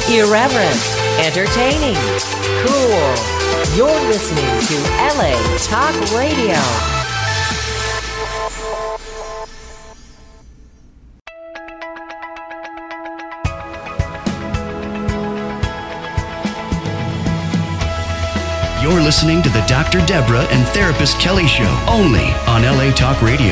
Irreverent, entertaining, cool. You're listening to LA Talk Radio. You're listening to the Dr. Deborah and Therapist Kelly Show, only on LA Talk Radio.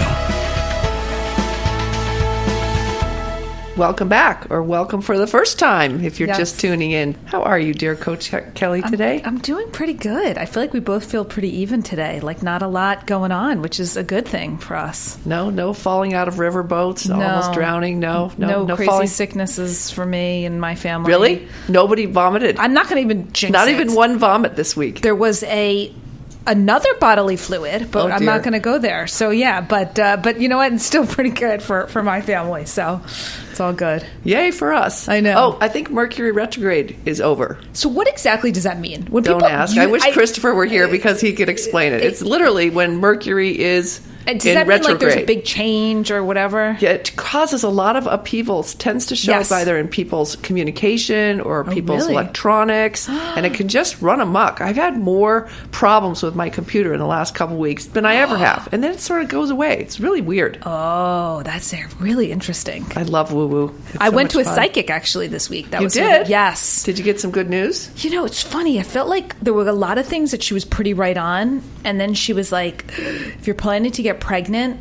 Welcome back, or welcome for the first time if you're just tuning in. How are you, dear Coach Kelly, today? I'm doing pretty good. I feel like we both feel pretty even today, like not a lot going on, which is a good thing for us. No falling out of river boats, almost drowning, no crazy falling. Sicknesses for me and my family. Really? Nobody vomited? I'm not going to even jinx Not it. even one vomit this week? There was another bodily fluid, but I'm not going to go there. So yeah, but you know what? It's still pretty good for my family. So it's all good. Yay for us. I know. Oh, I think Mercury retrograde is over. So what exactly does that mean? When Don't ask. I wish Christopher were here because he could explain it. It's literally when Mercury is does in that retrograde. mean like there's a big change or whatever? Yeah, it causes a lot of upheavals. Tends to show up either in people's communication or people's electronics, and it can just run amok. I've had more problems with my computer in the last couple of weeks than I ever have, and then it sort of goes away. It's really weird. Oh, that's really interesting. I love woo-woo. I went to a psychic actually this week. You did? Yes. Did you get some good news? You know, it's funny. I felt like there were a lot of things that she was pretty right on, and then she was like, if you're planning to get pregnant,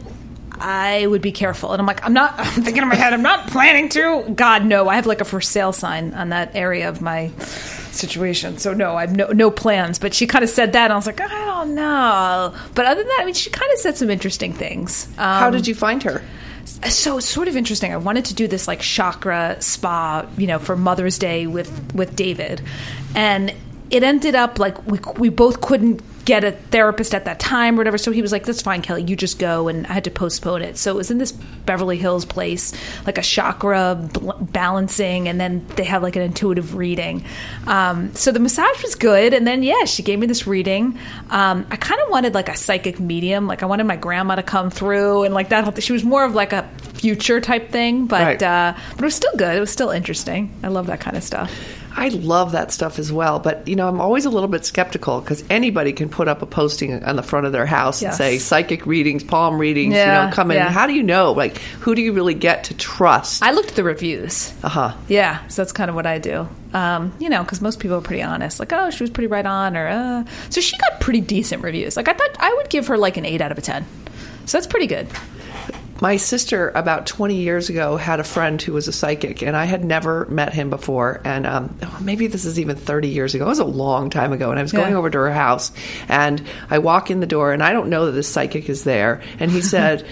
I would be careful. And I'm like, I'm thinking in my head, I'm not planning to. God, no. I have like a for sale sign on that area of my situation. So no, I have no plans. But she kind of said that, and I was like, I don't know. But other than that, I mean, she kind of said some interesting things. How did you find her? So it's sort of interesting. I wanted to do this like chakra spa, for Mother's Day with David. And it ended up like we both couldn't get a therapist at that time or whatever. So he was like, that's fine, Kelly, you just go. And I had to postpone it. So it was in this Beverly Hills place, like a chakra balancing. And then they have like an intuitive reading. So the massage was good. And then, she gave me this reading. I kind of wanted like a psychic medium. Like I wanted my grandma to come through and like that whole thing. She was more of like a future type thing. But it was still good. It was still interesting. I love that kind of stuff. I love that stuff as well, but I'm always a little bit skeptical because anybody can put up a posting on the front of their house and say psychic readings, palm readings, come in. How do you know? Like, who do you really get to trust? I looked at the reviews. Yeah, so that's kind of what I do. Because most people are pretty honest. Like, oh, she was pretty right on, or so she got pretty decent reviews. Like, I thought I would give her like an 8 out of 10. So that's pretty good. My sister, about 20 years ago, had a friend who was a psychic, and I had never met him before. And maybe this is even 30 years ago. It was a long time ago. And I was going over to her house, and I walk in the door, and I don't know that this psychic is there. And he said,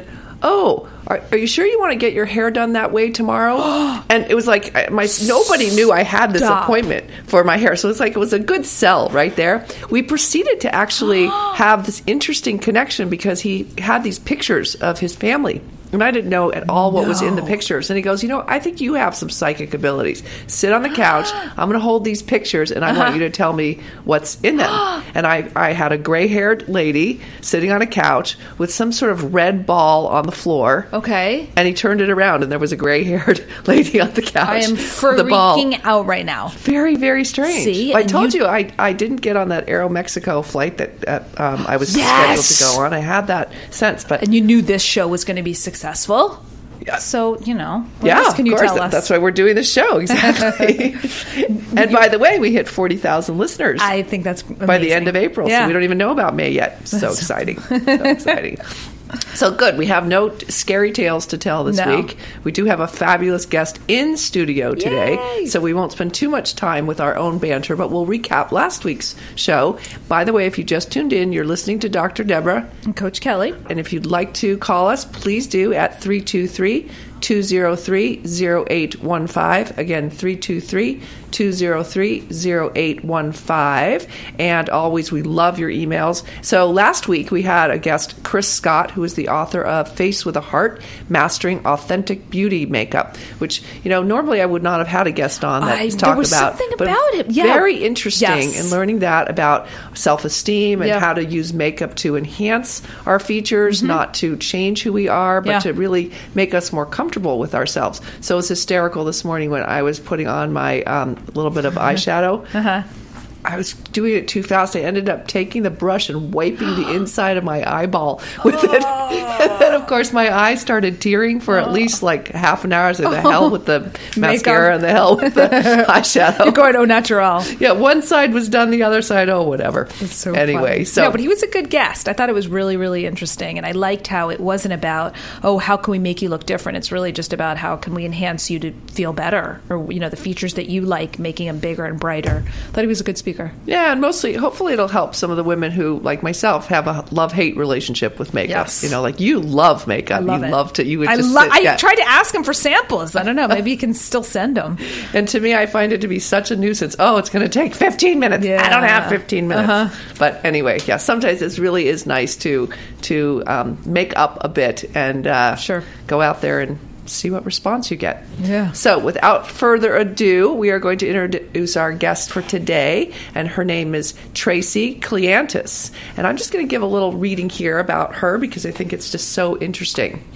oh, are you sure you want to get your hair done that way tomorrow? And it was like nobody knew I had this appointment for my hair. So it's like it was a good sell right there. We proceeded to actually have this interesting connection because he had these pictures of his family. And I didn't know at all what was in the pictures. And he goes, I think you have some psychic abilities. Sit on the couch. I'm going to hold these pictures, and I want you to tell me what's in them. And I had a gray-haired lady sitting on a couch with some sort of red ball on the floor. Okay. And he turned it around, and there was a gray-haired lady on the couch. I am freaking out right now. Very, very strange. See? I told you I didn't get on that Aeromexico flight that I was scheduled to go on. I had that sense. And you knew this show was going to be successful. Yeah. So, what else can you tell us? That's why we're doing this show. Exactly. And by the way, we hit 40,000 listeners. I think that's amazing. By the end of April. So we don't even know about May yet. So exciting. So exciting. So good. We have no scary tales to tell this week. We do have a fabulous guest in studio today. Yay. So we won't spend too much time with our own banter, but we'll recap last week's show. By the way, if you just tuned in, you're listening to Dr. Deborah and Coach Kelly. And if you'd like to call us, please do at 323-203-0815. Again, 323-203-0815. And always, we love your emails. So last week, we had a guest, Chris Scott, who is the author of Face with a Heart, Mastering Authentic Beauty Makeup, which, normally I would not have had a guest on that talked there was about. Something about it. Yeah. Very interesting Yes. in learning that about self-esteem and how to use makeup to enhance our features, not to change who we are, but to really make us more comfortable with ourselves. So it was hysterical this morning when I was putting on my little bit of eyeshadow. I was doing it too fast. I ended up taking the brush and wiping the inside of my eyeball with it. And then, of course, my eyes started tearing for at least like half an hour. I said, the hell with the mascara and the hell with the eyeshadow. You're going au natural. Yeah, one side was done, the other side, whatever. It's so anyway, funny. No, but he was a good guest. I thought it was really, really interesting. And I liked how it wasn't about, how can we make you look different? It's really just about how can we enhance you to feel better, or, the features that you like, making them bigger and brighter. I thought he was a good speaker. Yeah, and mostly, hopefully it'll help some of the women who, like myself, have a love-hate relationship with makeup. Yes. Like you love makeup. I love it. You would I just I tried to ask him for samples. I don't know. Maybe you can still send them. And to me, I find it to be such a nuisance. Oh, it's going to take 15 minutes. Yeah. I don't have 15 minutes. But anyway, yeah, sometimes it really is nice to make up a bit and go out there and see what response you get. Yeah. So without further ado, we are going to introduce our guest for today, and her name is Tracy Kleantis. And I'm just going to give a little reading here about her because I think it's just so interesting.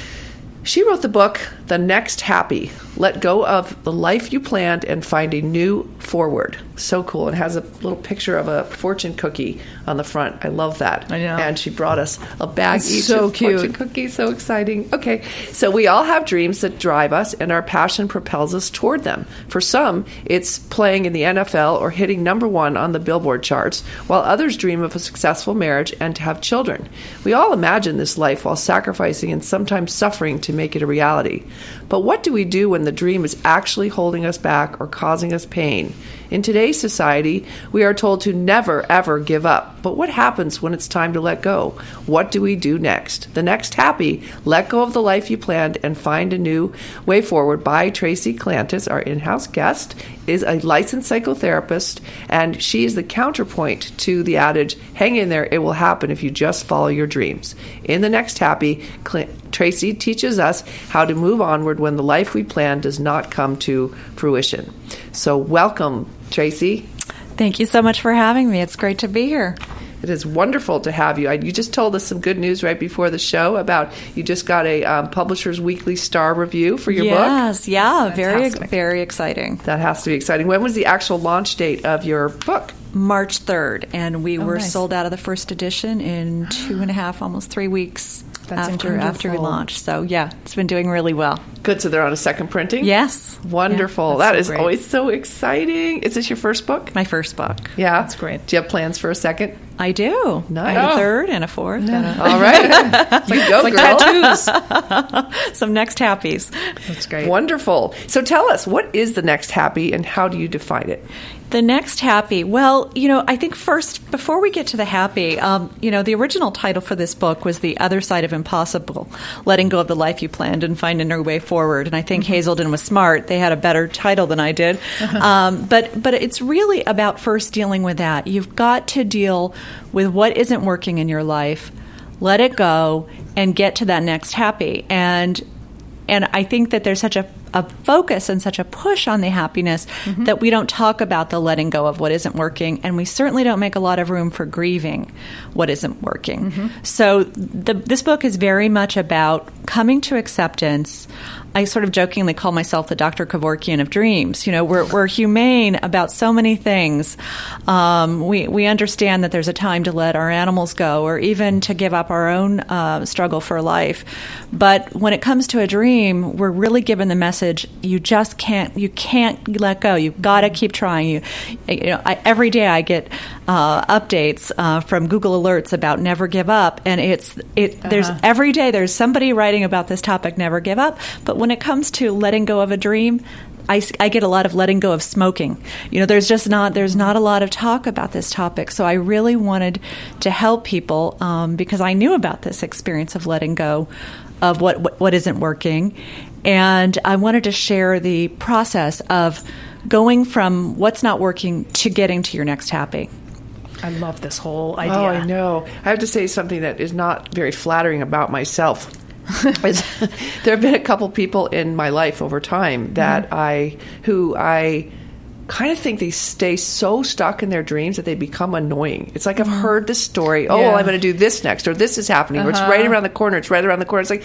She wrote the book, The Next Happy. Let go of the life you planned and find a new forward. So cool. It has a little picture of a fortune cookie on the front. I love that. I know. And she brought us a bag each so of cute. fortune cookies. So exciting. Okay. So we all have dreams that drive us, and our passion propels us toward them. For some, it's playing in the NFL or hitting #1 on the Billboard charts, while others dream of a successful marriage and to have children. We all imagine this life while sacrificing and sometimes suffering to make it a reality. But what do we do when the dream is actually holding us back or causing us pain? In today's society, we are told to never, ever give up. But what happens when it's time to let go? What do we do next? The Next Happy, Let Go of the Life You Planned and Find a New Way Forward by Tracy Kleantis, our in-house guest, is a licensed psychotherapist, and she is the counterpoint to the adage, hang in there, it will happen if you just follow your dreams. In The Next Happy, Tracy teaches us how to move onward when the life we plan does not come to fruition. So welcome, Tracy. Thank you so much for having me. It's great to be here. It is wonderful to have you. You just told us some good news right before the show about you just got a Publisher's Weekly Star review for your book. Yes, yeah, very, Fantastic. very exciting. That has to be exciting. When was the actual launch date of your book? March 3rd, and we were nice. sold out of the first edition in 2.5, almost 3 weeks That's after we wonderful. launched. So, yeah, it's been doing really well. Good, so they're on a second printing? Yes. Wonderful. Yeah, that that's is so great. always so exciting. Is this your first book? My first book. Yeah. That's great. Do you have plans for a second? I do. Nice. And a third and a fourth. And All right. You go, girl. some Next Happies. That's great. Wonderful. So tell us, what is the Next Happy and how do you define it? The Next Happy. Well, I think first, before we get to the happy, the original title for this book was The Other Side of Impossible, Letting Go of the Life You Planned and Find a New Way Forward. And I think Hazelden was smart. They had a better title than I did. But it's really about first dealing with that. You've got to deal with what isn't working in your life, let it go, and get to that next happy. And I think that there's such a focus and such a push on the happiness that we don't talk about the letting go of what isn't working, and we certainly don't make a lot of room for grieving what isn't working. So this book is very much about coming to acceptance. I sort of jokingly call myself the Dr. Kevorkian of dreams. We're humane about so many things. We understand that there's a time to let our animals go, or even to give up our own struggle for life. But when it comes to a dream, we're really given the message: you can't let go. You've got to keep trying. Every day I get updates from Google Alerts about never give up, and there's every day there's somebody writing about this topic, never give up. But when it comes to letting go of a dream, I get a lot of letting go of smoking. There's not a lot of talk about this topic. So I really wanted to help people because I knew about this experience of letting go of what isn't working. And I wanted to share the process of going from what's not working to getting to your next happy. I love this whole idea. Oh, I know. I have to say something that is not very flattering about myself. There have been a couple people in my life over time that who I kind of think they stay so stuck in their dreams that they become annoying. It's like I've heard this story. Oh, well, I'm going to do this next, or this is happening, or it's right around the corner. It's right around the corner. It's like,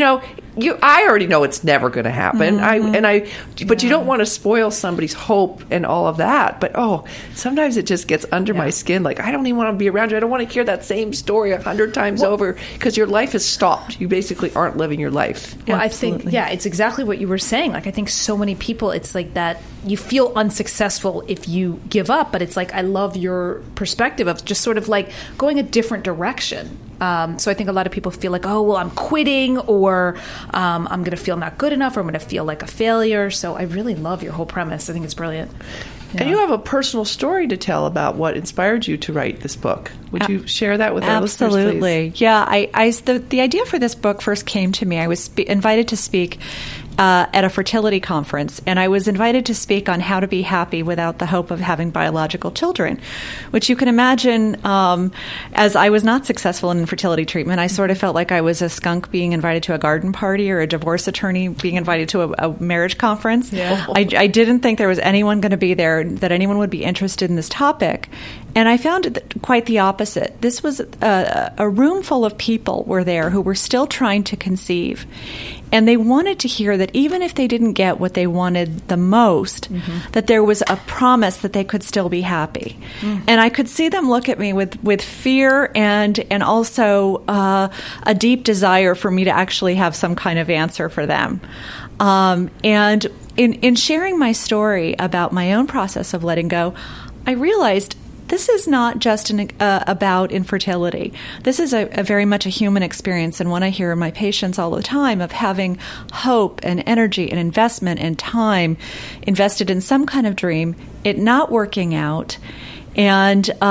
I already know it's never going to happen. But you don't want to spoil somebody's hope and all of that. But sometimes it just gets under my skin. Like, I don't even want to be around you. I don't want to hear that same story 100 times over, because your life has stopped. You basically aren't living your life. Well, absolutely. I think, it's exactly what you were saying. Like, I think so many people, it's like that you feel unsuccessful if you give up, but it's like, I love your perspective of just sort of like going a different direction. So I think a lot of people feel like, I'm quitting, or I'm going to feel not good enough, or I'm going to feel like a failure. So I really love your whole premise. I think it's brilliant. Yeah. And you have a personal story to tell about what inspired you to write this book. Would you share that with our listeners, please? Absolutely. Yeah, the idea for this book first came to me. I was invited to speak at a fertility conference, and I was invited to speak on how to be happy without the hope of having biological children, which you can imagine, as I was not successful in infertility treatment, I sort of felt like I was a skunk being invited to a garden party, or a divorce attorney being invited to a marriage conference. Yeah. I didn't think there was anyone going to be there, that anyone would be interested in this topic. And I found it quite the opposite. This was a room full of people were there who were still trying to conceive. And they wanted to hear that even if they didn't get what they wanted the most, that there was a promise that they could still be happy. And I could see them look at me with fear and also a deep desire for me to actually have some kind of answer for them. And in sharing my story about my own process of letting go, I realized this is not just about infertility. This is a very much a human experience, and one I hear in my patients all the time, of having hope and energy and investment and time invested in some kind of dream, it not working out, and so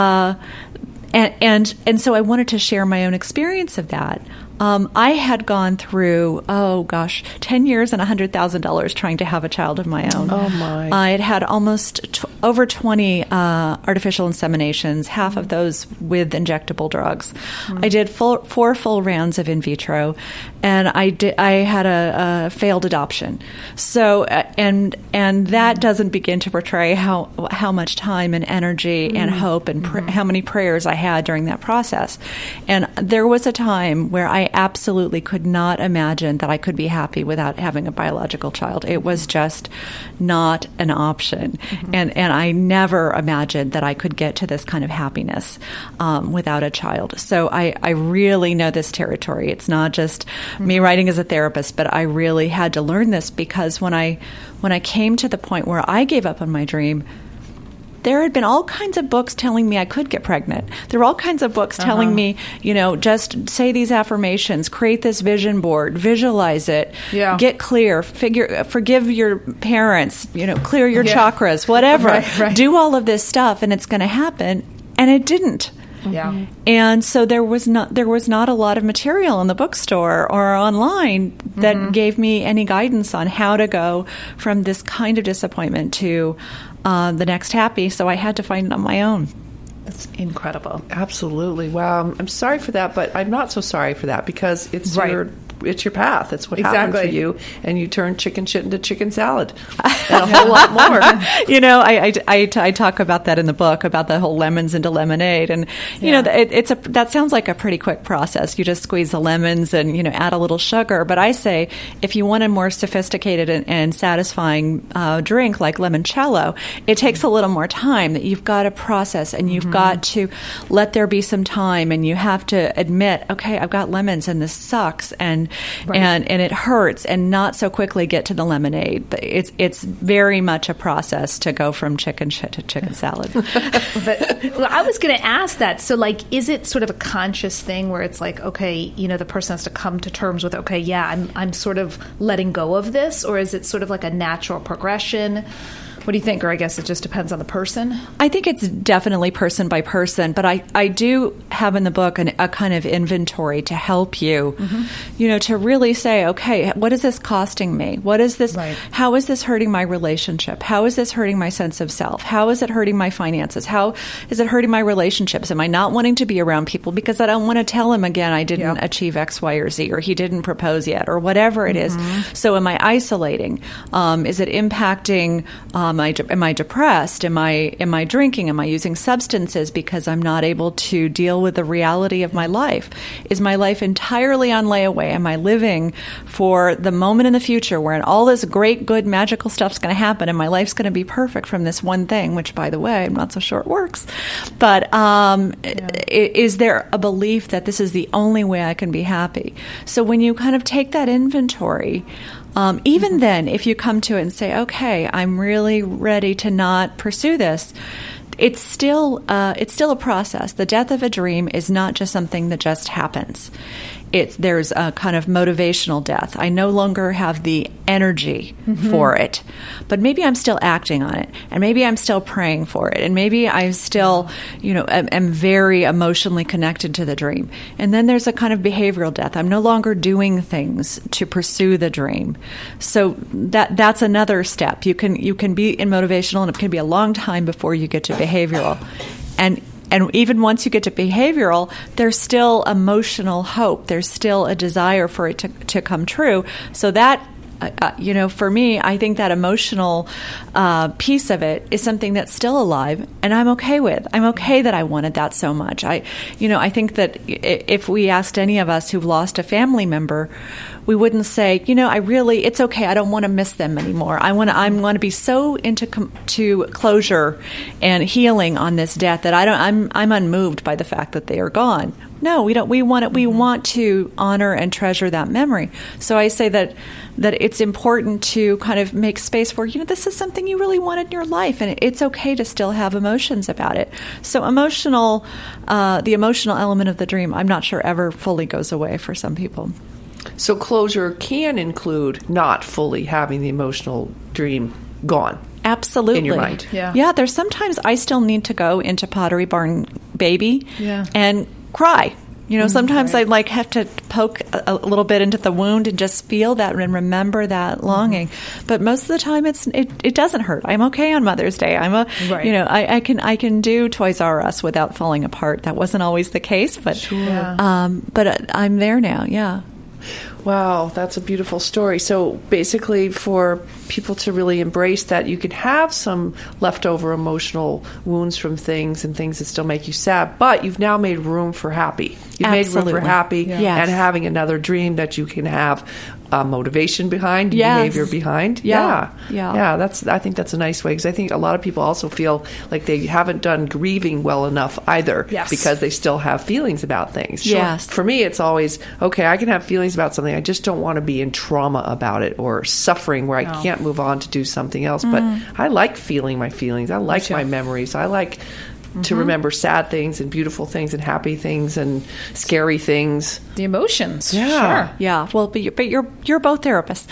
I wanted to share my own experience of that. I had gone through, 10 years and $100,000 trying to have a child of my own. Oh, my. I had had almost over 20 artificial inseminations, half of those with injectable drugs. I did 4 full rounds of in vitro, and I had a failed adoption. So, and that doesn't begin to portray how much time and energy and hope and how many prayers I had during that process. And there was a time where I absolutely could not imagine that I could be happy without having a biological child. It was just not an option. And I never imagined that I could get to this kind of happiness without a child. So I really know this territory. It's not just me writing as a therapist, but I really had to learn this, because when I came to the point where I gave up on my dream, there had been all kinds of books telling me I could get pregnant. There were all kinds of books telling me, just say these affirmations, create this vision board, visualize it, get clear, forgive your parents, clear your chakras, whatever. Right. Do all of this stuff, and it's going to happen. And it didn't. Yeah. And so there was not a lot of material in the bookstore or online that gave me any guidance on how to go from this kind of disappointment to the next happy. So I had to find it on my own. That's incredible. Absolutely. Wow. I'm sorry for that, but I'm not so sorry for that, because it's your path. It's what happened for you, and you turned chicken shit into chicken salad, and a whole lot more. I talk about that in the book, about the whole lemons into lemonade, and that sounds like a pretty quick process. You just squeeze the lemons and add a little sugar. But I say, if you want a more sophisticated and satisfying drink like limoncello, it takes a little more time. That you've got to process, and you've got to let there be some time, and you have to admit, okay, I've got lemons, and this sucks, and it hurts, and not so quickly get to the lemonade. It's very much a process to go from chicken shit to chicken salad. But I was going to ask that. So, is it sort of a conscious thing where it's like, okay, the person has to come to terms with, okay, yeah, I'm sort of letting go of this, or is it sort of like a natural progression? What do you think? Or I guess it just depends on the person? I think it's definitely person by person, but I do have in the book a kind of inventory to help you, to really say, okay, what is this costing me? What is this? Right. How is this hurting my relationship? How is this hurting my sense of self? How is it hurting my finances? How is it hurting my relationships? Am I not wanting to be around people because I don't want to tell him again I didn't achieve X, Y, or Z, or he didn't propose yet, or whatever it is. So am I isolating? Is it impacting? Am I depressed? Am I drinking? Am I using substances because I'm not able to deal with the reality of my life? Is my life entirely on layaway? Am I living for the moment in the future where all this great, good, magical stuff's going to happen and my life's going to be perfect from this one thing, which, by the way, I'm not so sure it works. But is there a belief that this is the only way I can be happy? So when you kind of take that inventory, even then, if you come to it and say, okay, I'm really ready to not pursue this, it's still a process. The death of a dream is not just something that just happens. There's a kind of motivational death. I no longer have the energy for it, but maybe I'm still acting on it, and maybe I'm still praying for it, and maybe I still, am very emotionally connected to the dream. And then there's a kind of behavioral death. I'm no longer doing things to pursue the dream. So that's another step. You can be in motivational, and it can be a long time before you get to behavioral. And even once you get to behavioral, there's still emotional hope. There's still a desire for it to come true. So that, for me, I think that emotional piece of it is something that's still alive, and I'm okay with. I'm okay that I wanted that so much. I think that if we asked any of us who've lost a family member, we wouldn't say, it's okay. I don't want to miss them anymore. I want to be so into to closure and healing on this death that I'm unmoved by the fact that they are gone. No, we don't. We want to honor and treasure that memory. So I say that it's important to kind of make space for, this is something you really wanted in your life, and it's okay to still have emotions about it. So the emotional element of the dream, I'm not sure ever fully goes away for some people. So closure can include not fully having the emotional dream gone. Absolutely. In your mind. Yeah, there's sometimes I still need to go into Pottery Barn Baby and cry. Sometimes I have to poke a little bit into the wound and just feel that and remember that longing. But most of the time, it doesn't hurt. I'm okay on Mother's Day. I can do Toys R Us without falling apart. That wasn't always the case, but but I'm there now. Yeah. Wow, that's a beautiful story. So basically, for people to really embrace that, you can have some leftover emotional wounds from things and things that still make you sad, but you've now made room for happy. You've made room for happy and having another dream that you can have motivation behind, behavior behind. I think that's a nice way, because I think a lot of people also feel like they haven't done grieving well enough either, because they still have feelings about things. Yes. For me, it's always, okay, I can have feelings about something. I just don't want to be in trauma about it or suffering where I can't move on to do something else. But I like feeling my feelings. I like my memories. I like to remember sad things and beautiful things and happy things and scary things. The emotions. Yeah. Sure. Yeah. Well, but you're both therapists.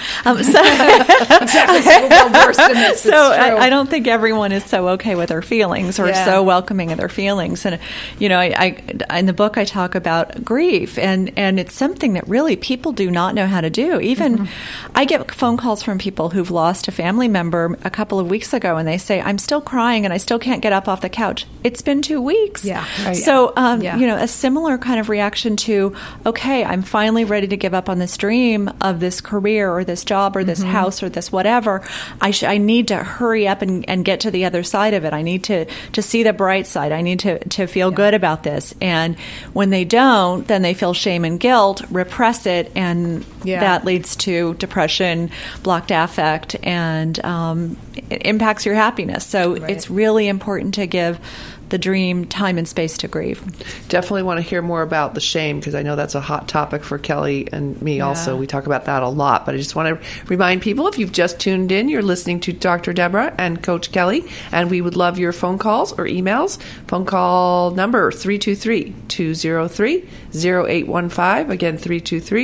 Exactly. So we're well versed in this. So I don't think everyone is so okay with their feelings or so welcoming of their feelings. And, I in the book I talk about grief, and it's something that really people do not know how to do. Even I get phone calls from people who've lost a family member a couple of weeks ago, and they say, I'm still crying and I still can't get up off the couch. It's been 2 weeks. Yeah. Right. So, a similar kind of reaction to, okay, I'm finally ready to give up on this dream of this career or this job or this house or this whatever. I need to hurry up and get to the other side of it. I need to see the bright side. I need to feel good about this. And when they don't, then they feel shame and guilt, repress it, and that leads to depression, blocked affect, and it impacts your happiness. So it's really important to give the dream time and space to grieve. Definitely want to hear more about the shame, because I know that's a hot topic for Kelly and me also. We talk about that a lot, but I just want to remind people, if you've just tuned in, you're listening to Dr. Deborah and Coach Kelly, and we would love your phone calls or emails. Phone call number 323-203-0815. Again, 323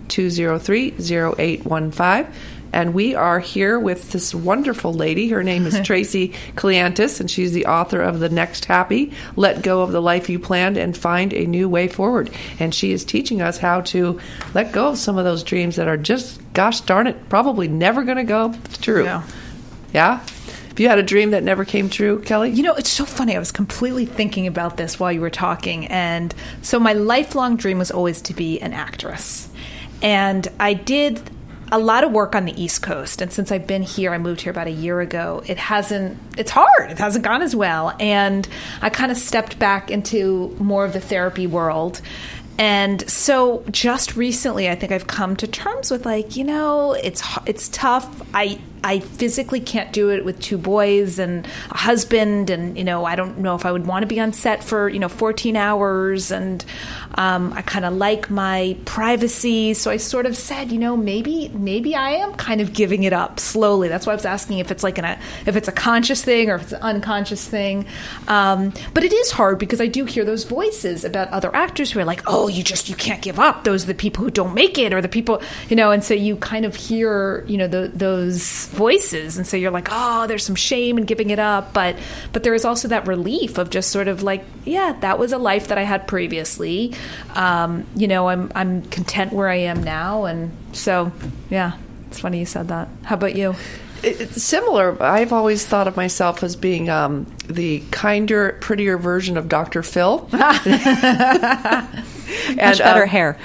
203-0815. And we are here with this wonderful lady. Her name is Tracy Kleantis, and she's the author of The Next Happy, Let Go of the Life You Planned and Find a New Way Forward. And she is teaching us how to let go of some of those dreams that are just, gosh darn it, probably never going to go true. Yeah? Have you had a dream that never came true, Kelly? You know, it's so funny. I was completely thinking about this while you were talking. And so my lifelong dream was always to be an actress. And I did a lot of work on the East Coast. And since I've been here, I moved here about a year ago, it's hard. It hasn't gone as well. And I kind of stepped back into more of the therapy world. And so just recently, I think I've come to terms with it's tough. I physically can't do it with 2 boys and a husband, and I don't know if I would want to be on set for 14 hours, and I kind of like my privacy. So I sort of said, maybe I am kind of giving it up slowly. That's why I was asking if it's if it's a conscious thing or if it's an unconscious thing. But it is hard because I do hear those voices about other actors who are like, oh, you can't give up. Those are the people who don't make it, or the people, and so you kind of hear, those voices, and so you're like, oh, there's some shame in giving it up, but there is also that relief of just sort of like, yeah, that was a life that I had previously. I'm content where I am now, and so yeah, it's funny you said that. How about you? It's similar. I've always thought of myself as being the kinder, prettier version of Dr. Phil. Much better hair.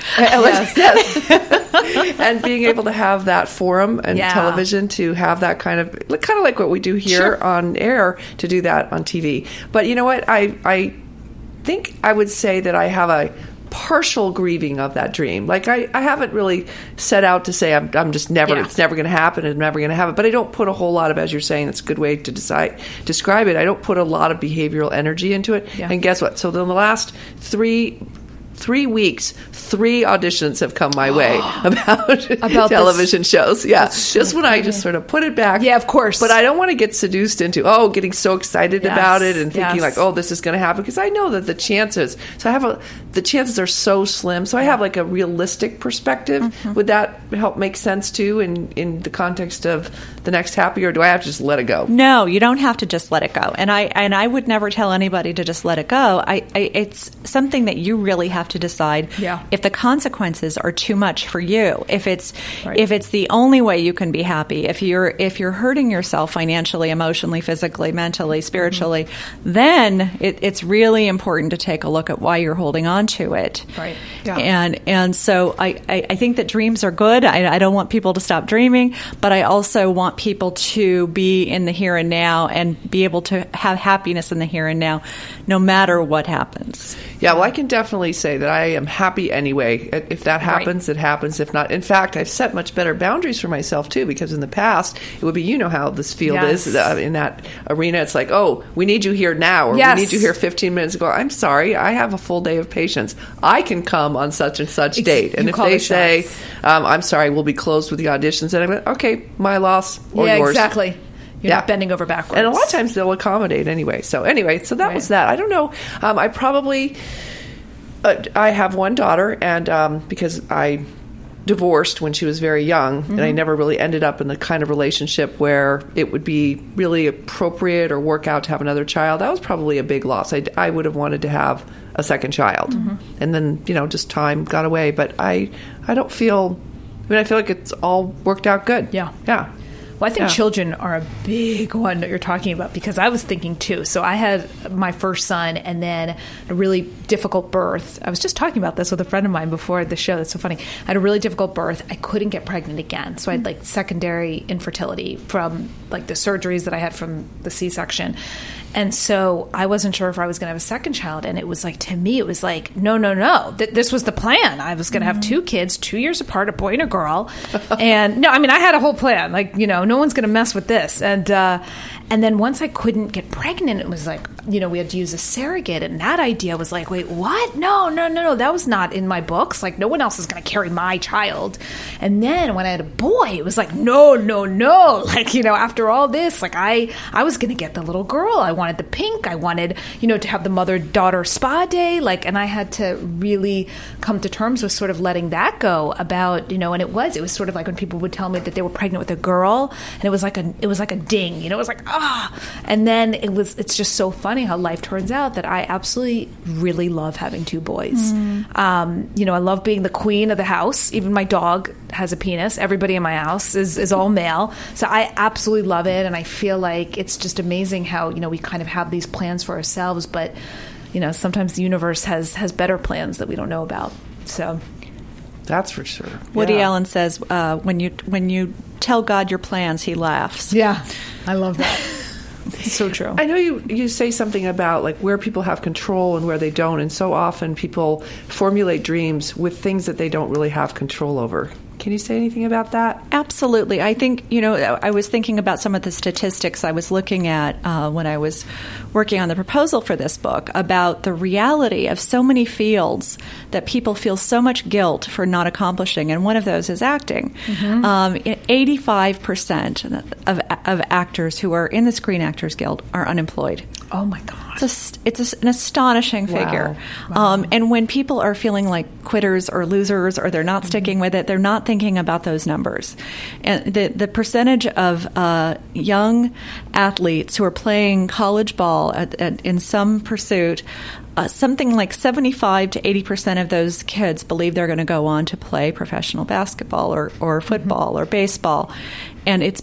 Yes. And being able to have that forum and television, to have that kind of like what we do here on air, to do that on TV. But you know what? I think I would say that I have a partial grieving of that dream. Like I haven't really set out to say I'm just never, it's never going to happen, I'm never going to have it. But I don't put a whole lot of, as you're saying, that's a good way to describe it. I don't put a lot of behavioral energy into it. Yeah. And guess what? So in the last 3 weeks, 3 auditions have come my way about television shows. Yeah. Just when I just sort of put it back. Yeah, of course. But I don't want to get seduced into, getting so excited about it and thinking like, this is going to happen. Because I know that the chances, the chances are so slim. So I have like a realistic perspective. Mm-hmm. Would that help make sense too in the context of The Next Happy, or do I have to just let it go? No, you don't have to just let it go. And I would never tell anybody to just let it go. It's something that you really have to decide if the consequences are too much for you. If it's the only way you can be happy, if you're hurting yourself financially, emotionally, physically, mentally, spiritually, then it's really important to take a look at why you're holding on to it. Right. Yeah. And so I think that dreams are good. I don't want people to stop dreaming, but I also want people to be in the here and now and be able to have happiness in the here and now, no matter what happens. Yeah, well, I can definitely say that I am happy anyway. If that happens, it happens. If not, in fact, I've set much better boundaries for myself too, because in the past, it would be, how this field is in that arena. It's like, we need you here now, or we need you here 15 minutes ago. I'm sorry, I have a full day of patience. I can come on such and such date. And if they say, I'm sorry, we'll be closed with the auditions, and I'm like, okay, my loss or yours. Yeah, exactly. You're not bending over backwards. And a lot of times they'll accommodate anyway. So that was that. I don't know. I probably... I have one daughter, and because I divorced when she was very young, and I never really ended up in the kind of relationship where it would be really appropriate or work out to have another child, that was probably a big loss. I would have wanted to have a second child. Mm-hmm. And then, just time got away. But I don't feel... I feel like it's all worked out good. Yeah. Yeah. Well, I think children are a big one that you're talking about, because I was thinking too. So I had my first son and then a really difficult birth. I was just talking about this with a friend of mine before the show. That's so funny. I had a really difficult birth. I couldn't get pregnant again. So I had secondary infertility from the surgeries that I had from the C-section. And so I wasn't sure if I was going to have a second child. And it was to me, it was no. This was the plan. I was going to have 2 kids, 2 years apart, a boy and a girl. And I had a whole plan. No one's going to mess with this. And then once I couldn't get pregnant, it was we had to use a surrogate, and that idea was like, wait, what? No, that was not in my books. Like, no one else is going to carry my child. And then when I had a boy, it was like, no. Like, after all this, like I was going to get the little girl. I wanted the pink. I wanted, to have the mother-daughter spa day. Like, and I had to really come to terms with sort of letting that go about, and it was sort of like when people would tell me that they were pregnant with a girl, and it was like a ding, it was like, and then it's just so funny how life turns out that I absolutely really love having two boys. I love being the queen of the house. Even my dog has a penis. Everybody in my house is all male. So I absolutely love it. And I feel like it's just amazing how, we kind of have these plans for ourselves, but, sometimes the universe has better plans that we don't know about. So that's for sure. Woody Allen says, when you tell God your plans, he laughs. Yeah, I love that. It's so true. I know you say something about like where people have control and where they don't, and so often people formulate dreams with things that they don't really have control over. Can you say anything about that? Absolutely. I think, I was thinking about some of the statistics I was looking at when I was working on the proposal for this book about the reality of so many fields that people feel so much guilt for not accomplishing, and one of those is acting. 85% of actors who are in the Screen Actors Guild are unemployed. Oh, my God. It's an astonishing figure. Wow. And when people are feeling like quitters or losers or they're not sticking with it, they're not thinking about those numbers. And the percentage of young athletes who are playing college ball in some pursuit, something like 75 to 80% of those kids believe they're going to go on to play professional basketball or football or baseball. And it's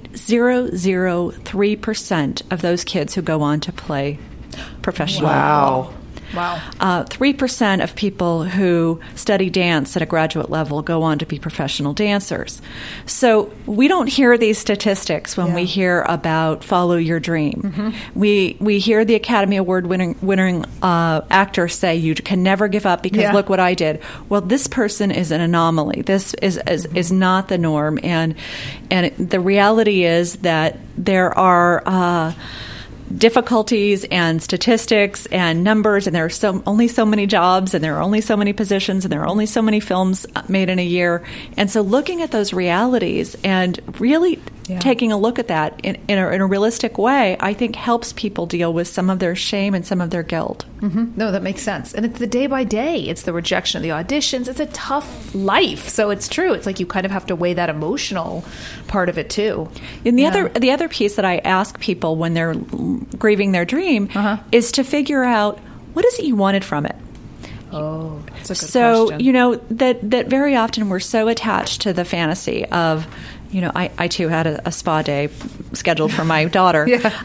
0.003% of those kids who go on to play professional ball. Wow. 3% of people who study dance at a graduate level go on to be professional dancers. So we don't hear these statistics when we hear about follow your dream. We hear the Academy Award winning actor say you can never give up because look what I did. Well, this person is an anomaly. This is not the norm, and the reality is that there are difficulties and statistics and numbers, and there are only so many jobs, and there are only so many positions, and there are only so many films made in a year. And so looking at those realities and really taking a look at that in a realistic way, I think helps people deal with some of their shame and some of their guilt. No, that makes sense. And it's the day by day. It's the rejection of the auditions. It's a tough life. So it's true. It's like you kind of have to weigh that emotional part of it too. And the other piece that I ask people when they're grieving their dream is to figure out, what is it you wanted from it? Oh, that's a good question. So, that very often we're so attached to the fantasy of, I too had a spa day scheduled for my daughter.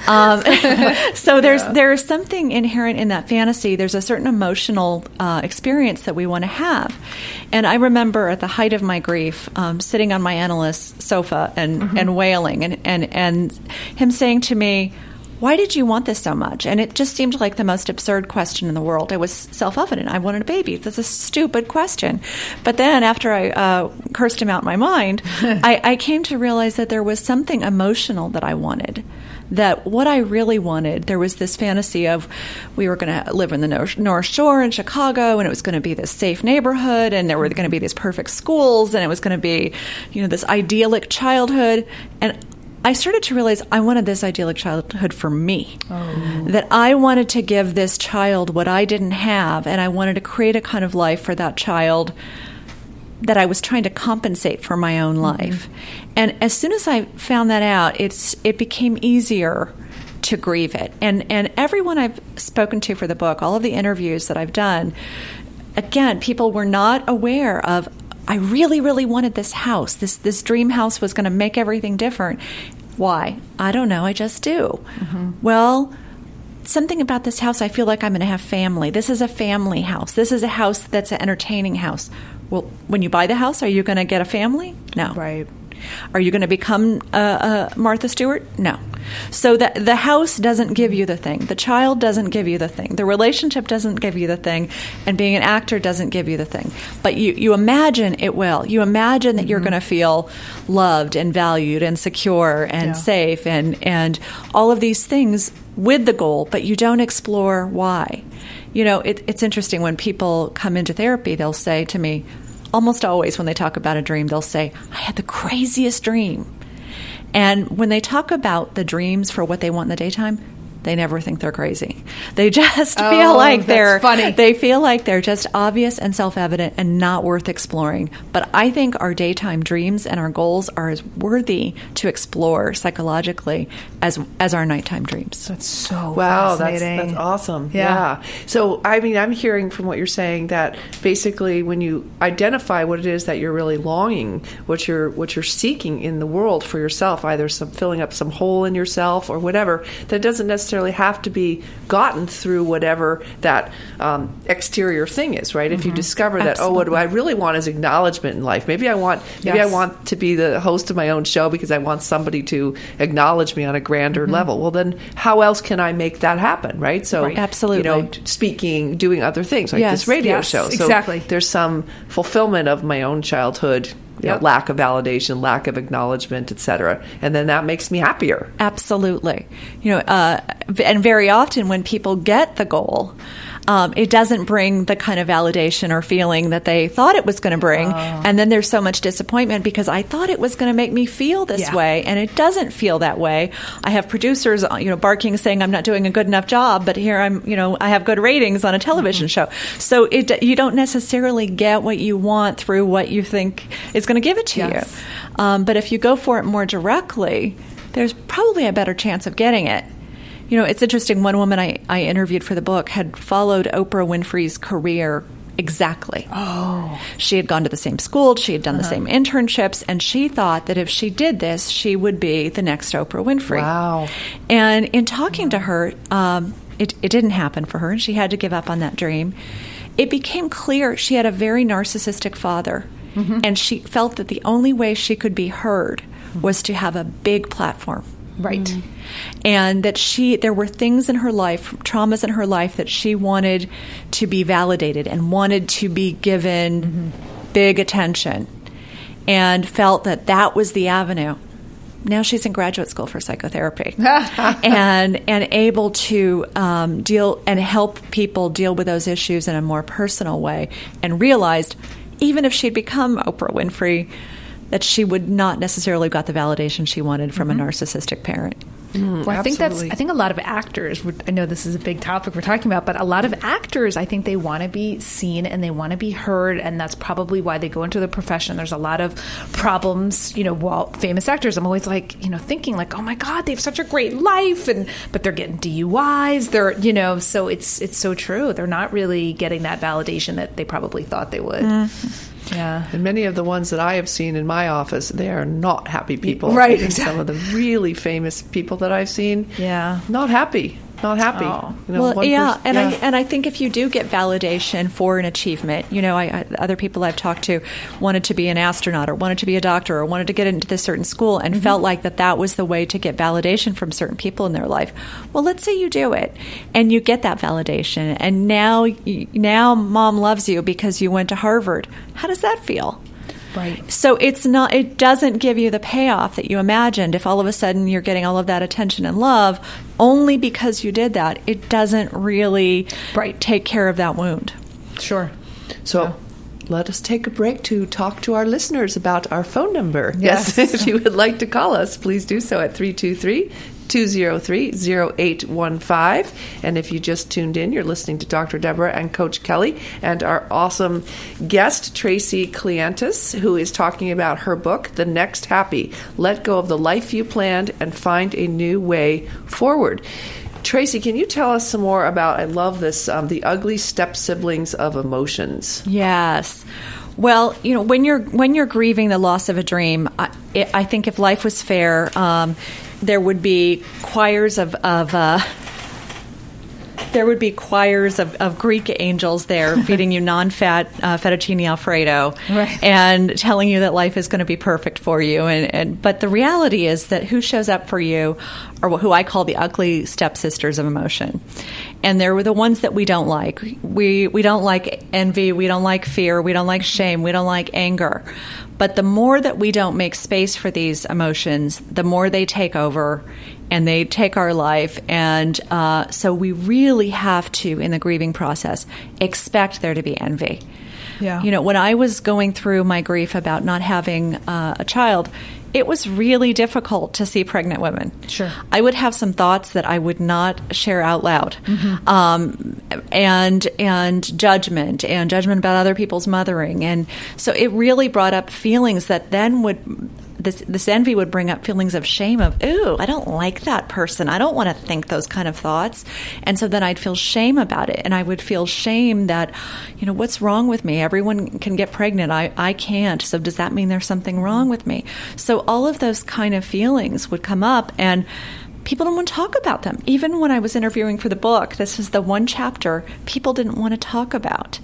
So there's something inherent in that fantasy. There's a certain emotional experience that we want to have. And I remember at the height of my grief, sitting on my analyst's sofa and wailing, and him saying to me, "Why did you want this so much?" And it just seemed like the most absurd question in the world. It was self-evident. I wanted a baby. That's a stupid question. But then after I cursed him out in my mind, I came to realize that there was something emotional that I wanted. That what I really wanted, there was this fantasy of we were going to live in the North Shore in Chicago, and it was going to be this safe neighborhood, and there were going to be these perfect schools, and it was going to be, this idyllic childhood. And I started to realize I wanted this idyllic childhood for me. That I wanted to give this child what I didn't have, and I wanted to create a kind of life for that child that I was trying to compensate for my own life. And as soon as I found that out, it became easier to grieve it. And everyone I've spoken to for the book, all of the interviews that I've done, again, people were not aware of, I really, really wanted this house. This dream house was going to make everything different. Why? I don't know. I just do. Well, something about this house, I feel like I'm going to have family. This is a family house. This is a house that's an entertaining house. Well, when you buy the house, are you going to get a family? No. Right. Are you going to become Martha Stewart? No. So the house doesn't give you the thing. The child doesn't give you the thing. The relationship doesn't give you the thing. And being an actor doesn't give you the thing. But you imagine it will. You imagine that you're going to feel loved and valued and secure and safe and all of these things with the goal, but you don't explore why. It's interesting when people come into therapy, they'll say to me, almost always when they talk about a dream, they'll say, I had the craziest dream. And when they talk about the dreams for what they want in the daytime, they never think they're crazy. They just feel like they're funny. They feel like they're just obvious and self-evident and not worth exploring. But I think our daytime dreams and our goals are as worthy to explore psychologically as our nighttime dreams. That's so fascinating. That's awesome. Yeah. So, I'm hearing from what you're saying that basically when you identify what it is that you're really longing, what you're seeking in the world for yourself, either filling up some hole in yourself or whatever, that doesn't necessarily have to be gotten through whatever that exterior thing is, right? If you discover that, what do I really want is acknowledgement in life. Maybe I want to be the host of my own show because I want somebody to acknowledge me on a grander level. Well, then how else can I make that happen, right? So, absolutely, speaking, doing other things like this radio show. So exactly. There's some fulfillment of my own childhood. Lack of validation, lack of acknowledgement, etc., and then that makes me happier. Absolutely, and very often when people get the goal, it doesn't bring the kind of validation or feeling that they thought it was going to bring, and then there's so much disappointment because I thought it was going to make me feel this way, and it doesn't feel that way. I have producers, barking, saying I'm not doing a good enough job, but here I'm, I have good ratings on a television show. So you don't necessarily get what you want through what you think is going to give it to you. But if you go for it more directly, there's probably a better chance of getting it. It's interesting. One woman I interviewed for the book had followed Oprah Winfrey's career exactly. Oh. She had gone to the same school. She had done the same internships. And she thought that if she did this, she would be the next Oprah Winfrey. Wow. And in talking to her, it didn't happen for her, and she had to give up on that dream. It became clear she had a very narcissistic father. And she felt that the only way she could be heard was to have a big platform. Right. And that there were things in her life, traumas in her life, that she wanted to be validated and wanted to be given big attention, and felt that was the avenue. Now she's in graduate school for psychotherapy and able to deal and help people deal with those issues in a more personal way, and realized even if she'd become Oprah Winfrey, that she would not necessarily got the validation she wanted from a narcissistic parent. Well, I think a lot of actors, I know this is a big topic we're talking about, but a lot of actors, I think they want to be seen and they want to be heard, and that's probably why they go into the profession. There's a lot of problems, while famous actors, I'm always thinking oh my God, they have such a great life, but they're getting DUIs, so it's so true. They're not really getting that validation that they probably thought they would. Yeah. And many of the ones that I have seen in my office, they are not happy people. Right, exactly. Some of the really famous people that I've seen, not happy. Not happy. Oh. And I think if you do get validation for an achievement, other people I've talked to wanted to be an astronaut or wanted to be a doctor or wanted to get into this certain school and felt like that was the way to get validation from certain people in their life. Well, let's say you do it and you get that validation, and now mom loves you because you went to Harvard. How does that feel? Right. So it doesn't give you the payoff that you imagined. If all of a sudden you're getting all of that attention and love only because you did that, it doesn't really take care of that wound. Sure. So let us take a break to talk to our listeners about our phone number. Yes. If you would like to call us, please do so at 323-203-0815. And if you just tuned in, you're listening to Dr. Deborah and Coach Kelly and our awesome guest, Tracy Kleantis, who is talking about her book, The Next Happy. Let go of the life you planned and find a new way forward. Tracy, can you tell us some more about, I love this, the ugly step-siblings of emotions? Yes. Well, when you're grieving the loss of a dream, I think if life was fair, there would be choirs of there would be choirs of Greek angels there feeding you non-fat fettuccine Alfredo, Right. and telling you that life is going to be perfect for you. But the reality is that who shows up for you are who I call the ugly stepsisters of emotion. And they're the ones that we don't like. We don't like envy. We don't like fear. We don't like shame. We don't like anger. But the more that we don't make space for these emotions, the more they take over and they take our life. And so we really have to, in the grieving process, expect there to be envy. Yeah. You know, when I was going through my grief about not having a child, it was really difficult to see pregnant women. Sure. I would have some thoughts that I would not share out loud, and judgment about other people's mothering, and so it really brought up feelings that then would. This envy would bring up feelings of shame of, ooh, I don't like that person. I don't want to think those kind of thoughts. And so then I'd feel shame about it. And I would feel shame that, you know, what's wrong with me? Everyone can get pregnant. I can't. So does that mean there's something wrong with me? So all of those kind of feelings would come up, and people don't want to talk about them. Even when I was interviewing for the book, this was the one chapter people didn't want to talk about.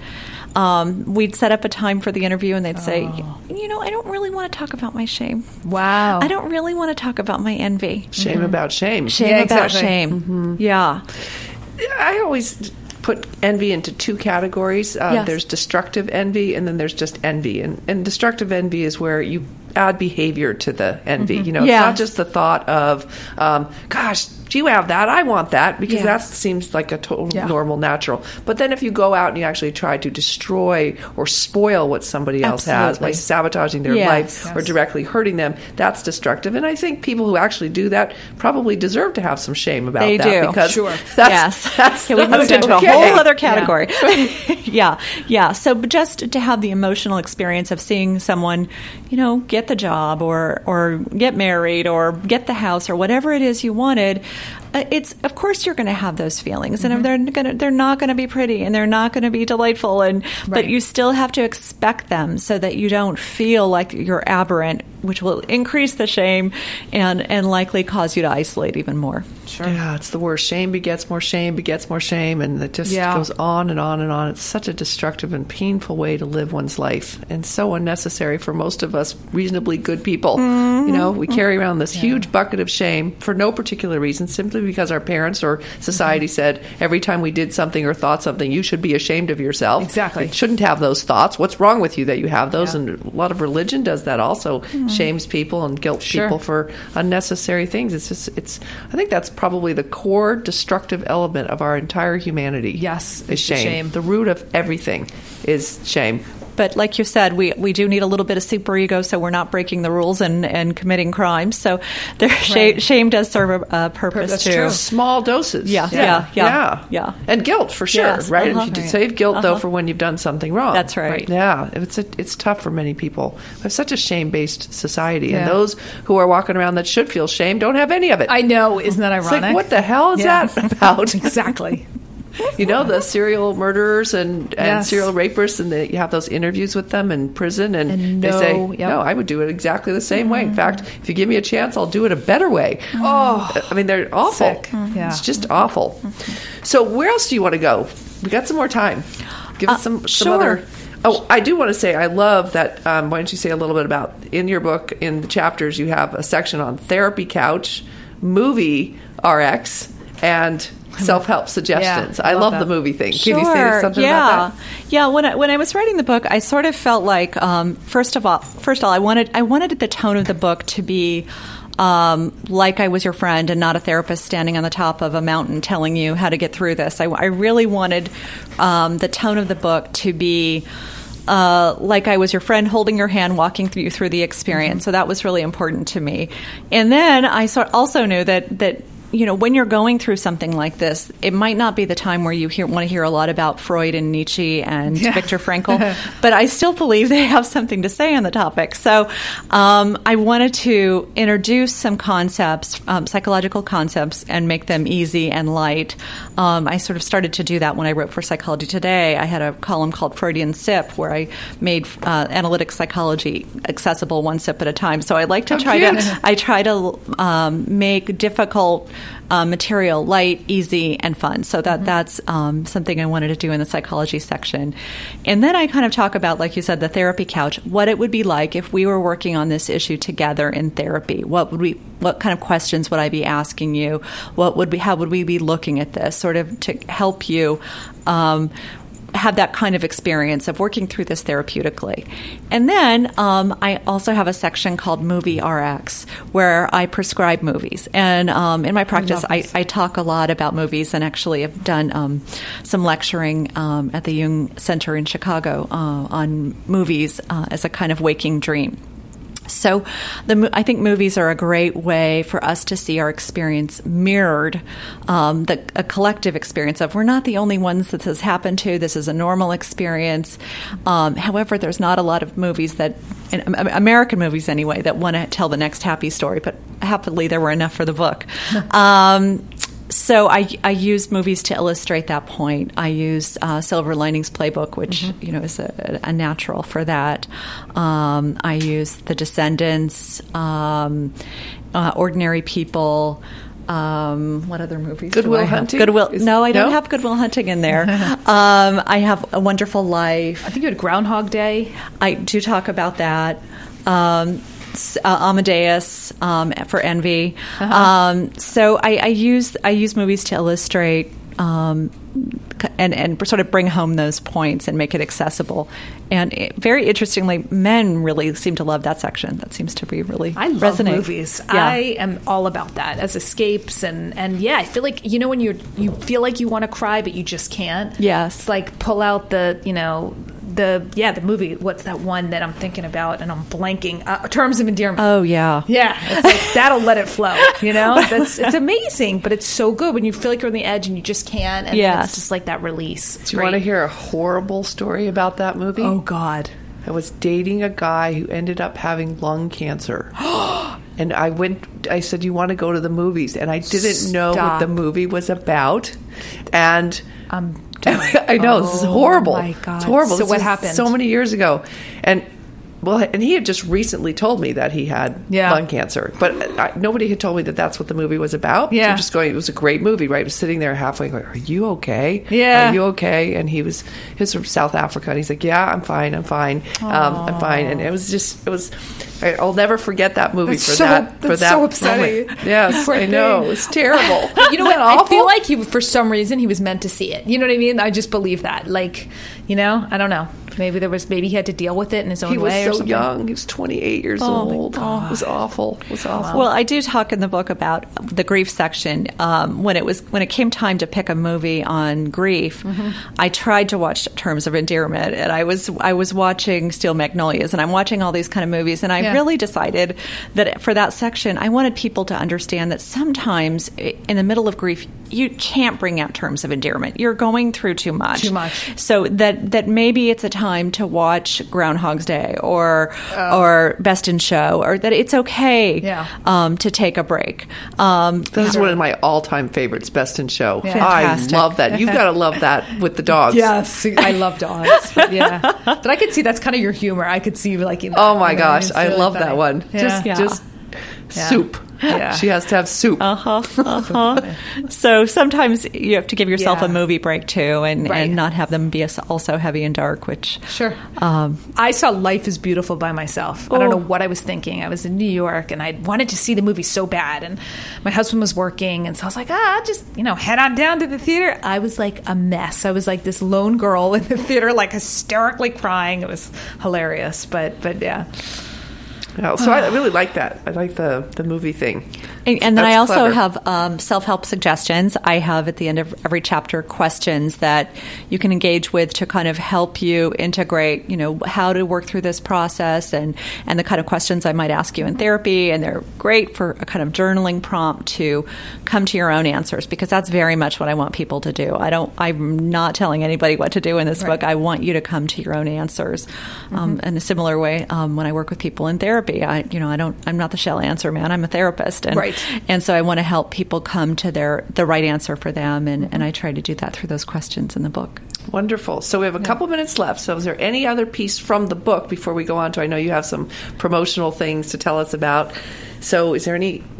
We'd set up a time for the interview, and they'd say, you know, I don't really want to talk about my shame. Wow. I don't really want to talk about my envy. Shame about shame. Shame Yeah, about exactly. shame. Yeah. I always put envy into two categories. Yes. There's destructive envy, and then there's just envy. And destructive envy is where you add behavior to the envy. You know, it's Yes. not just the thought of, gosh, you have that, I want that, because Yeah. that seems like a total Yeah. normal, natural. But then if you go out and you actually try to destroy or spoil what somebody else has by Absolutely. sabotaging their Yes. life or directly hurting them, that's destructive. And I think people who actually do that probably deserve to have some shame about They that. do. Because Sure. that's Yeah, we not moved into okay. a whole other category. Yeah. So but just to have the emotional experience of seeing someone, you know, get the job or get married or get the house or whatever it is you wanted, it's of course you're going to have those feelings, and they're not going to be pretty, and they're not going to be delightful, but Right. you still have to expect them so that you don't feel like you're aberrant, which will increase the shame and likely cause you to isolate even more. Sure. Yeah, it's the worst. Shame begets more shame, begets more shame, and it just Yeah. goes on and on and on. It's such a destructive and painful way to live one's life, and so unnecessary for most of us reasonably good people. You know, we carry around this huge bucket of shame for no particular reason, simply because our parents or society said every time we did something or thought something, you should be ashamed of yourself. Exactly. You shouldn't have those thoughts. What's wrong with you that you have those? And a lot of religion does that also, shames people and guilts Sure. people for unnecessary things. I think that's probably the core destructive element of our entire humanity. Yes, is it's the shame. The root of everything is shame. But like you said, we do need a little bit of super ego, so we're not breaking the rules and committing crimes. So shame does serve a purpose That's too. true. Small doses. Yeah. And guilt for sure, Yes, right? uh-huh. And you save guilt though for when you've done something wrong. That's right. Yeah, it's tough for many people. We have such a shame-based society, and Yeah. those who are walking around that should feel shame don't have any of it. I know. Isn't that It's ironic? like, what the hell is Yeah. that about? Exactly. You know, the serial murderers and Yes. serial rapists, and you have those interviews with them in prison, and they say, yep. no, I would do it exactly the same way. In fact, if you give me a chance, I'll do it a better way. Oh, I mean, they're awful. Sick. Yeah. It's just awful. So where else do you want to go? We got some more time. Give us some sure. other... Oh, I do want to say, I love that. Why don't you say a little bit about, in your book, in the chapters, you have a section on therapy couch, movie RX, and self-help suggestions. Yeah, I love that. the movie thing. Sure. Can you say something about that? Yeah. When I was writing the book, I sort of felt like first of all, I wanted the tone of the book to be like I was your friend and not a therapist standing on the top of a mountain telling you how to get through this. I really wanted the tone of the book to be like I was your friend holding your hand, walking you through the experience. So that was really important to me. And then I also knew that you know, when you're going through something like this, it might not be the time where you want to hear a lot about Freud and Nietzsche and Viktor Frankl, but I still believe they have something to say on the topic. So I wanted to introduce some concepts, psychological concepts, and make them easy and light. I sort of started to do that when I wrote for Psychology Today. I had a column called Freudian Sip where I made analytic psychology accessible one sip at a time. So I like to try to make difficult material light, easy, and fun. So that's something I wanted to do in the psychology section. And then I kind of talk about, like you said, the therapy couch, what it would be like if we were working on this issue together in therapy. What kind of questions would I be asking you? How would we be looking at this, sort of to help you have that kind of experience of working through this therapeutically. And then I also have a section called Movie RX where I prescribe movies. And in my practice, I talk a lot about movies, and actually have done some lecturing at the Jung Center in Chicago on movies as a kind of waking dream. So I think movies are a great way for us to see our experience mirrored, a collective experience of we're not the only ones that this has happened to. This is a normal experience. However, there's not a lot of movies American movies anyway, that want to tell the next happy story, but happily there were enough for the book. So I use movies to illustrate that point. I use Silver Linings Playbook, which is a natural for that. I use The Descendants, Ordinary People. What other movies? Good Will Hunting? No, I don't have Good Will Hunting in there. I have A Wonderful Life. I think you had Groundhog Day. I do talk about that. Amadeus for Envy. So I use movies to illustrate and sort of bring home those points and make it accessible. And very interestingly, men really seem to love that section. That seems to be really I love resonate. Movies. Yeah. I am all about that as escapes and yeah, I feel like when you feel like you want to cry but you just can't. Yes. It's like pull out the movie. What's that one that I'm thinking about and I'm blanking? Terms of Endearment. Oh yeah. Yeah, it's like that'll let it flow. It's amazing, but it's so good when you feel like you're on the edge and you just can't. And it's just like that release. Do you want to hear a horrible story about that movie? Oh God. I was dating a guy who ended up having lung cancer. And I said, you want to go to the movies? And I didn't know what the movie was about. And I know, this is horrible. Oh my God. It's horrible. So what happened? So many years ago. And he had just recently told me that he had lung cancer, but nobody had told me that that's what the movie was about. Yeah. So just going, it was a great movie, right? I was sitting there halfway going, are you okay? Yeah. Are you okay? And he was from South Africa, and he's like, yeah, I'm fine. I'm fine. And I'll never forget that movie for that. That's so upsetting. Moment. Yes, I know. It's terrible. You know what? I feel like for some reason, he was meant to see it. You know what I mean? I just believe that. Like, I don't know. Maybe he had to deal with it in his own way. He was so young. He was 28 years old. It was awful. Well, I do talk in the book about the grief section. When it came time to pick a movie on grief, I tried to watch Terms of Endearment, and I was watching Steel Magnolias, and I'm watching all these kind of movies, and I really decided that for that section, I wanted people to understand that sometimes in the middle of grief, you can't bring out Terms of Endearment. You're going through too much. So that maybe it's a time to watch Groundhog's Day or Best in Show, or that it's okay to take a break. That's one of my all-time favorites, Best in Show. Fantastic. I love that. You've got to love that with the dogs. Yes, I love dogs. But I could see that's kind of your humor. I could see you liking that. Oh my gosh, I love that one. Just soup. Yeah. She has to have soup. So sometimes you have to give yourself a movie break too, and not have them be also heavy and dark. Which I saw Life is Beautiful by myself. I don't know what I was thinking. I was in New York and I wanted to see the movie so bad, and my husband was working, and so I was like, I'll just head on down to the theater. I was like a mess. I was like this lone girl in the theater, like hysterically crying. It was hilarious, but yeah. So I really like that. I like the movie thing. And then I also have self-help suggestions. I have at the end of every chapter questions that you can engage with to kind of help you integrate, how to work through this process and the kind of questions I might ask you in therapy. And they're great for a kind of journaling prompt to come to your own answers, because that's very much what I want people to do. I'm not telling anybody what to do in this book. I want you to come to your own answers. In a similar way, when I work with people in therapy, I'm not the shell answer man. I'm a therapist. And so I want to help people come to the right answer for them, and I try to do that through those questions in the book. Wonderful. So we have a couple minutes left. So is there any other piece from the book before we go on to, I know you have some promotional things to tell us about. So is there any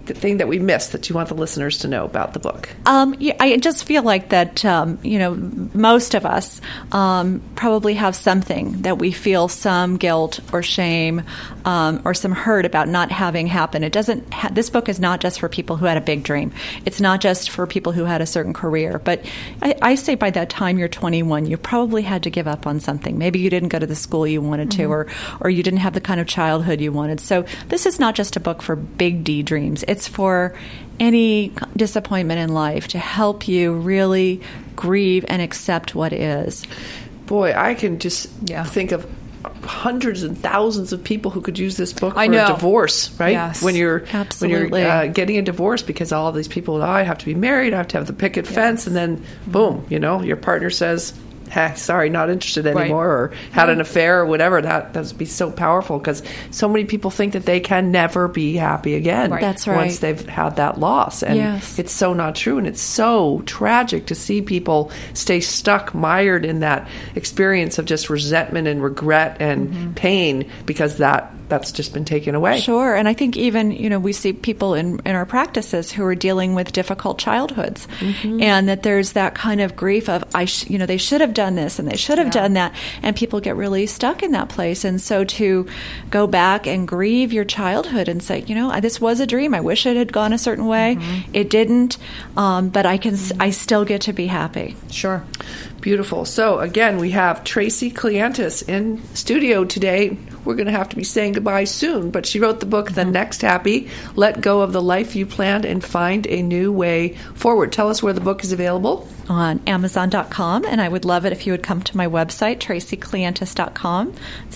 thing that we missed that you want the listeners to know about the book? I just feel like that, most of us probably have something that we feel some guilt or shame or some hurt about not having happen. It doesn't. This book is not just for people who had a big dream. It's not just for people who had a certain career. But I say by that time you're 21, you probably had to give up on something. Maybe you didn't go to the school you wanted to, or you didn't have the kind of childhood you wanted. So this is not just a book for big D dreams. It's for any disappointment in life to help you really grieve and accept what is. Boy, I can just think of hundreds and thousands of people who could use this book for a divorce, right? Yes, when you're absolutely. Getting a divorce because all of these people, I have to be married, I have to have the picket fence, and then boom, your partner says, hey, sorry, not interested anymore, or had an affair or whatever. That would be so powerful because so many people think that they can never be happy again. Right. That's right. Once they've had that loss. And it's so not true. And it's so tragic to see people stay stuck, mired in that experience of just resentment and regret and pain because that's just been taken away. Sure. And I think even, we see people in our practices who are dealing with difficult childhoods and that there's that kind of grief of, they should have done this and they should have done that. And people get really stuck in that place. And so to go back and grieve your childhood and say, this was a dream. I wish it had gone a certain way. It didn't. But I still get to be happy. Sure. Beautiful. So again, we have Tracy Kleantis in studio today. We're going to have to be saying goodbye soon, but she wrote the book, The Next Happy, Let Go of the Life You Planned and Find a New Way Forward. Tell us where the book is available. On Amazon.com, and I would love it if you would come to my website, TracyCleantis.com. It's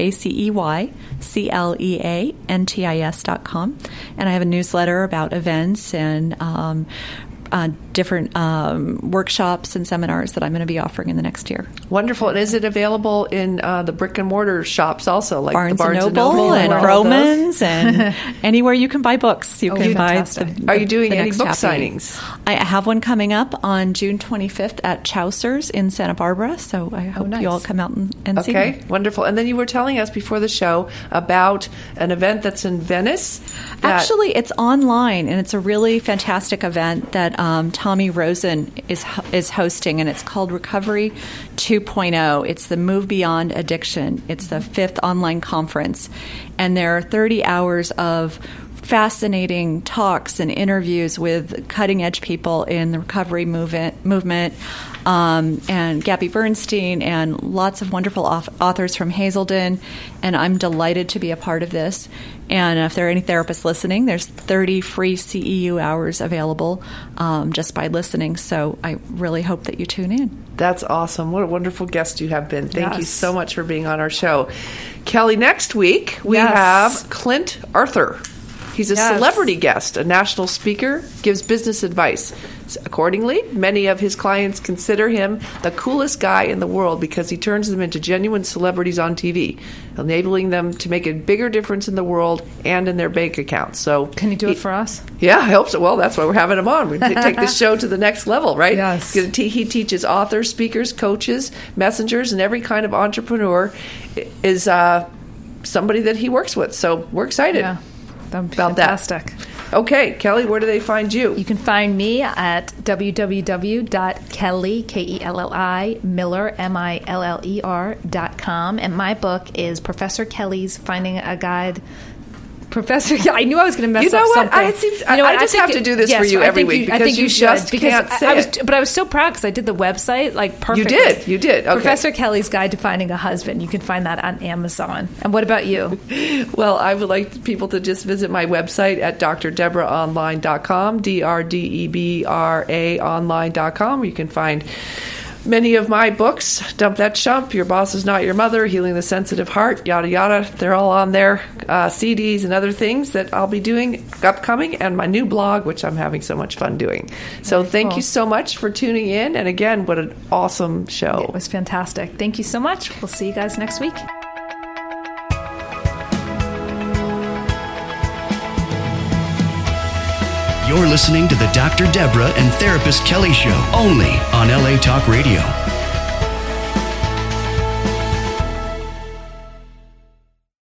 TracyCleantis.com. And I have a newsletter about events and different workshops and seminars that I'm going to be offering in the next year. Wonderful. And is it available in the brick and mortar shops also, like Barnes the Barnes and Noble and Romans and anywhere you can buy books? You can buy. Are you doing any book Happy. signings? I have one coming up on June 25th at Chaucer's in Santa Barbara, so I hope you all come out and see me. Okay, wonderful. And then you were telling us before the show about an event that's in Venice. Actually, it's online, and it's a really fantastic event that Tommy Rosen is hosting, and it's called Recovery 2.0. It's the Move Beyond Addiction. It's the 5th online conference, and there are 30 hours of fascinating talks and interviews with cutting-edge people in the recovery movement, and Gabby Bernstein and lots of wonderful authors from Hazelden, and I'm delighted to be a part of this. And if there are any therapists listening, there's 30 free CEU hours available just by listening, so I really hope that you tune in. That's awesome. What a wonderful guest you have been. Thank you so much for being on our show. Kelly, next week we have Clint Arthur. He's a celebrity guest, a national speaker, gives business advice. Accordingly, many of his clients consider him the coolest guy in the world because he turns them into genuine celebrities on TV, enabling them to make a bigger difference in the world and in their bank accounts. So, can you do it for us? Yeah, I hope so. Well, that's why we're having him on. We take this show to the next level, right? Yes. He teaches authors, speakers, coaches, messengers, and every kind of entrepreneur is somebody that he works with. So we're excited. Yeah. About fantastic. That. Okay, Kelly, where do they find you? You can find me at www.kelly, Kelli, Miller, Miller.com. And my book is Professor Kelly's Finding a Guide. I knew I was going to mess up something. I just have to do this for you every week because you just can't say it. But I was so proud because I did the website perfectly. You did. Okay. Professor Kelly's Guide to Finding a Husband. You can find that on Amazon. And what about you? Well, I would like people to just visit my website at drdebraonline.com, DRDEBRA online.com. You can find many of my books, Dump That Chump, Your Boss Is Not Your Mother, Healing the Sensitive Heart, yada, yada. They're all on there. CDs and other things that I'll be doing upcoming, and my new blog, which I'm having so much fun doing. So thank you so much for tuning in. And again, what an awesome show. It was fantastic. Thank you so much. We'll see you guys next week. You're listening to the Dr. Deborah and Therapist Kelly Show, only on LA Talk Radio.